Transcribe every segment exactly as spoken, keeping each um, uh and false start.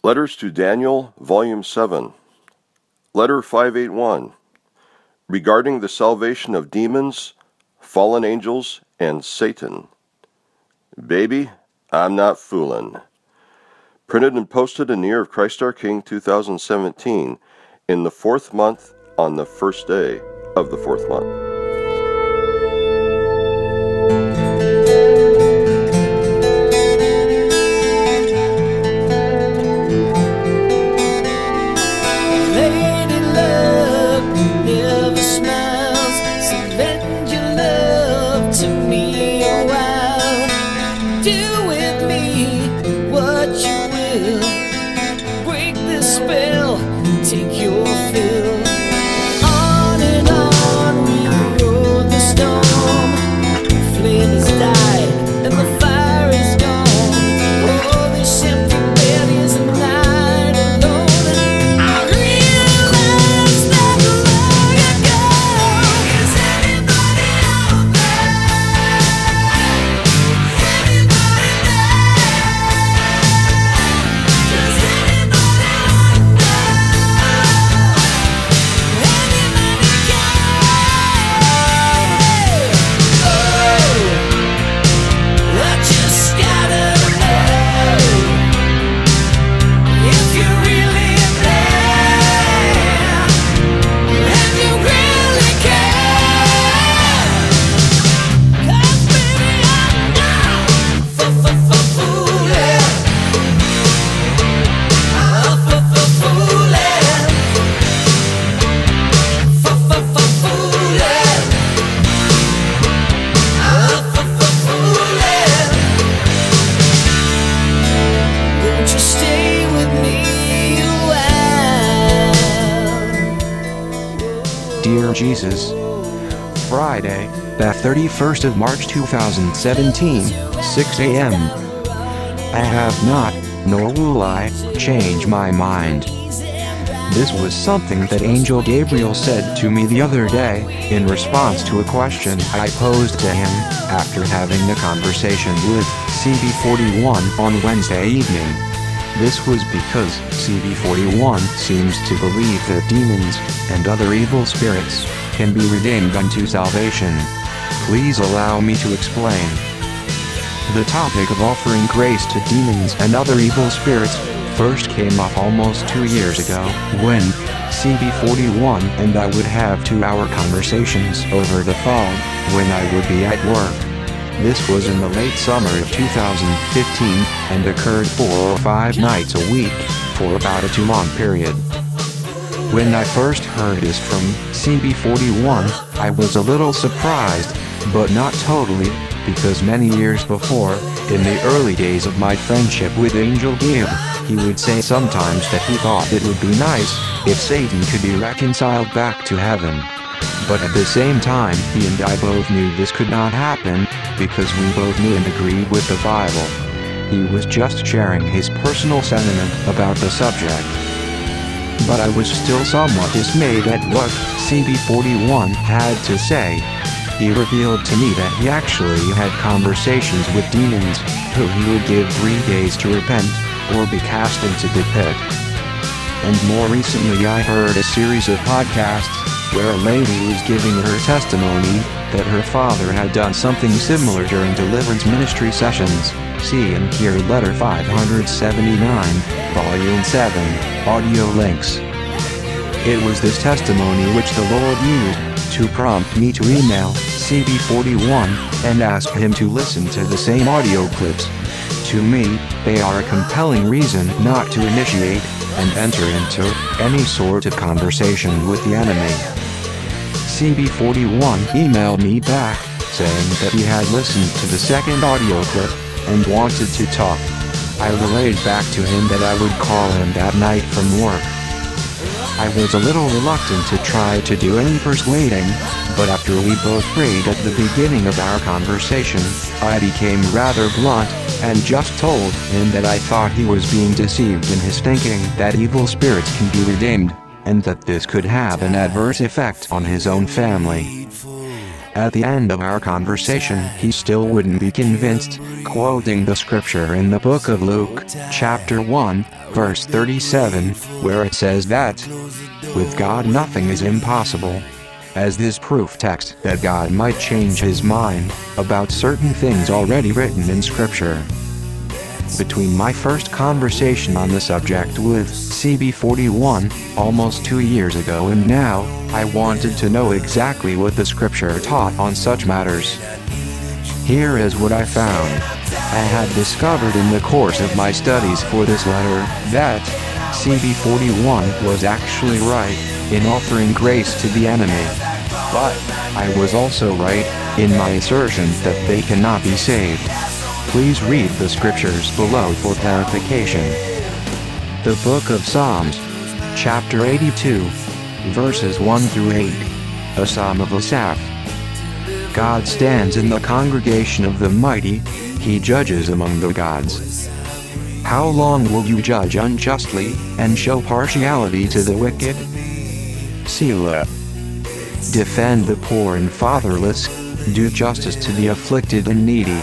Letters to Daniel, Volume seven. Letter five eighty-one. Regarding the salvation of demons, fallen angels, and Satan. Baby, I'm not foolin'. Printed and posted in the year of Christ our King two thousand seventeen, in the fourth month, on the first day of the fourth month. Dear Jesus, Friday, the thirty-first of March two thousand seventeen, six a m I have not, nor will I, change my mind. This was something that Angel Gabriel said to me the other day, in response to a question I posed to him, after having a conversation with C B forty-one on Wednesday evening. This was because C B forty-one seems to believe that demons, and other evil spirits, can be redeemed unto salvation. Please allow me to explain. The topic of offering grace to demons and other evil spirits first came up almost two years ago, when C B forty-one and I would have two-hour conversations over the phone, when I would be at work. This was in the late summer of two thousand fifteen, and occurred four or five nights a week, for about a two-month period. When I first heard this from C B forty-one, I was a little surprised, but not totally, because many years before, in the early days of my friendship with Angel Gabe, he would say sometimes that he thought it would be nice if Satan could be reconciled back to heaven. But at the same time, he and I both knew this could not happen, because we both knew and agreed with the Bible. He was just sharing his personal sentiment about the subject. But I was still somewhat dismayed at what C B forty-one had to say. He revealed to me that he actually had conversations with demons, who he would give three days to repent, or be cast into the pit. And more recently I heard a series of podcasts, where a lady was giving her testimony, that her father had done something similar during deliverance ministry sessions. See and hear letter five seventy-nine, volume seven, audio links. It was this testimony which the Lord used, to prompt me to email C B forty-one, and ask him to listen to the same audio clips. To me, they are a compelling reason not to initiate, and enter into, any sort of conversation with the enemy. C B forty-one emailed me back, saying that he had listened to the second audio clip, and wanted to talk. I relayed back to him that I would call him that night from work. I was a little reluctant to try to do any persuading, but after we both prayed at the beginning of our conversation, I became rather blunt, and just told him that I thought he was being deceived in his thinking that evil spirits can be redeemed, and that this could have an adverse effect on his own family. At the end of our conversation, he still wouldn't be convinced, quoting the scripture in the book of Luke, chapter one, verse thirty-seven, where it says that with God nothing is impossible, as this proof text that God might change his mind about certain things already written in Scripture. Between my first conversation on the subject with C B forty-one, almost two years ago, and now, I wanted to know exactly what the Scripture taught on such matters. Here is what I found. I had discovered in the course of my studies for this letter that C B forty-one was actually right in offering grace to the enemy. But I was also right in my assertion that they cannot be saved. Please read the scriptures below for clarification. The Book of Psalms, chapter eighty-two, verses one through eight, a psalm of Asaph. God stands in the congregation of the mighty, he judges among the gods. How long will you judge unjustly, and show partiality to the wicked? Selah. Defend the poor and fatherless, do justice to the afflicted and needy.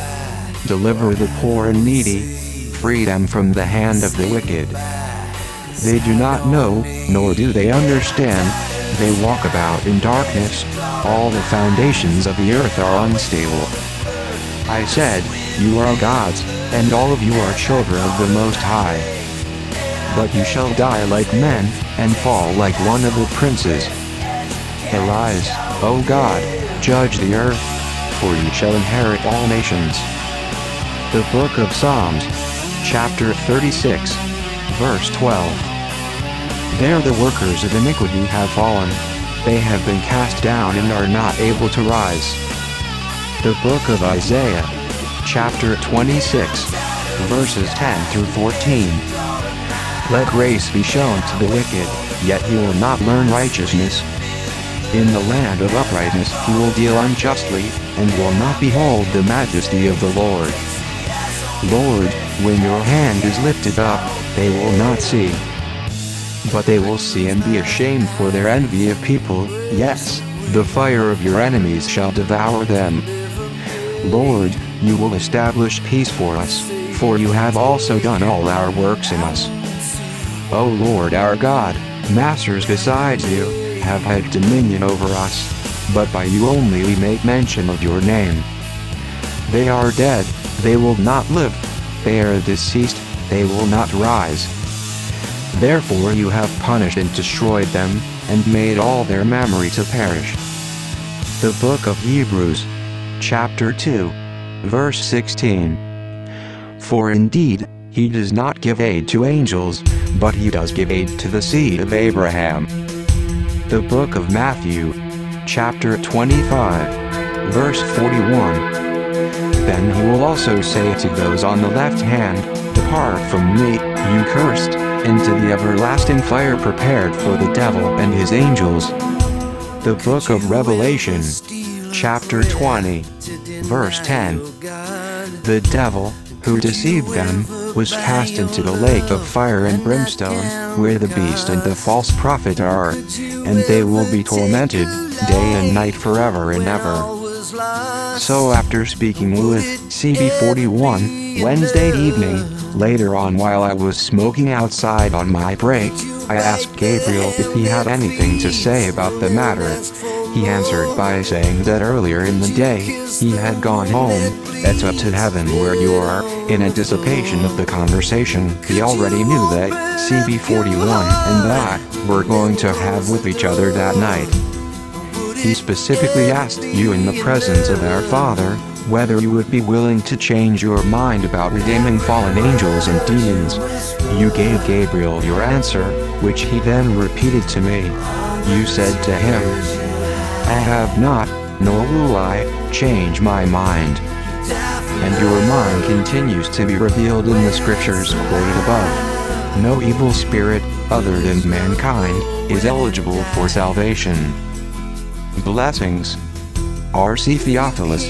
Deliver the poor and needy, free them from the hand of the wicked. They do not know, nor do they understand, they walk about in darkness, all the foundations of the earth are unstable. I said, you are gods, and all of you are children of the Most High. But you shall die like men, and fall like one of the princes. Arise, O God, judge the earth, for you shall inherit all nations. The Book of Psalms, chapter thirty-six, verse twelve. There the workers of iniquity have fallen, they have been cast down and are not able to rise. The Book of Isaiah, chapter twenty-six, verses ten through fourteen. Let grace be shown to the wicked, yet he will not learn righteousness. In the land of uprightness he will deal unjustly, and will not behold the majesty of the Lord. Lord, when your hand is lifted up, they will not see. But they will see and be ashamed for their envy of people, yes, the fire of your enemies shall devour them. Lord, you will establish peace for us, for you have also done all our works in us. O Lord our God, masters besides you have had dominion over us, but by you only we make mention of your name. They are dead, they will not live, they are deceased, they will not rise. Therefore you have punished and destroyed them, and made all their memory to perish. The Book of Hebrews, chapter two, verse sixteen. For indeed, he does not give aid to angels, but he does give aid to the seed of Abraham. The Book of Matthew, chapter twenty-five, verse forty-one. Then he will also say to those on the left hand, Depart from me, you cursed, into the everlasting fire prepared for the devil and his angels. The Book of Revelation, chapter twenty, verse ten. The devil, who deceived them, was cast into the lake of fire and brimstone, where the beast and the false prophet are, and they will be tormented, day and night forever and ever. So after speaking with C B forty-one, Wednesday evening, later on while I was smoking outside on my break, I asked Gabriel if he had anything to say about the matter. He answered by saying that earlier in the day, he had gone home, that's up to heaven where you are, in anticipation of the conversation he already knew that C B forty-one and that were going to have with each other that night. He specifically asked you in the presence of our Father, whether you would be willing to change your mind about redeeming fallen angels and demons. You gave Gabriel your answer, which he then repeated to me. You said to him, I have not, nor will I, change my mind. And your mind continues to be revealed in the scriptures quoted above. No evil spirit, other than mankind, is eligible for salvation. Blessings. R C Theophilus.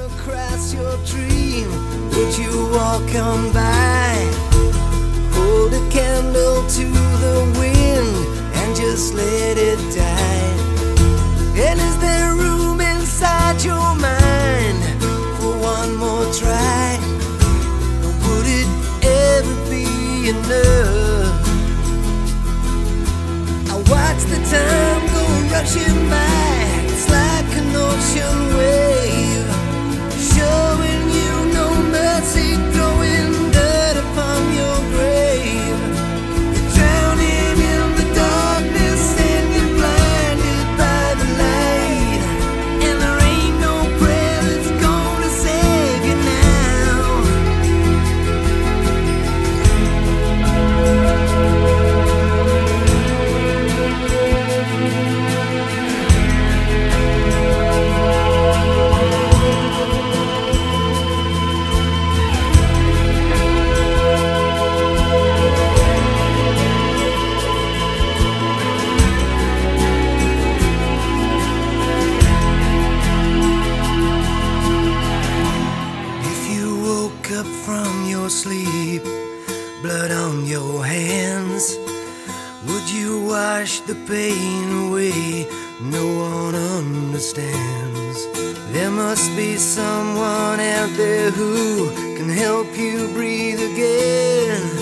Would you walk on by? Hold a candle to the wind and just let it die. And is there room inside your mind for one more try? Or would it ever be enough? love. I watch the time go rushing by. It's like an ocean wave, showing you no mercy, throwing dirt upon your grave. You're drowning in the darkness and you're blinded by the light, and there ain't no prayer that's gonna save you now. If you woke up from your sleep, blood on your hands, would you wash the pain away? No one understands. There must be someone out there who can help you breathe again.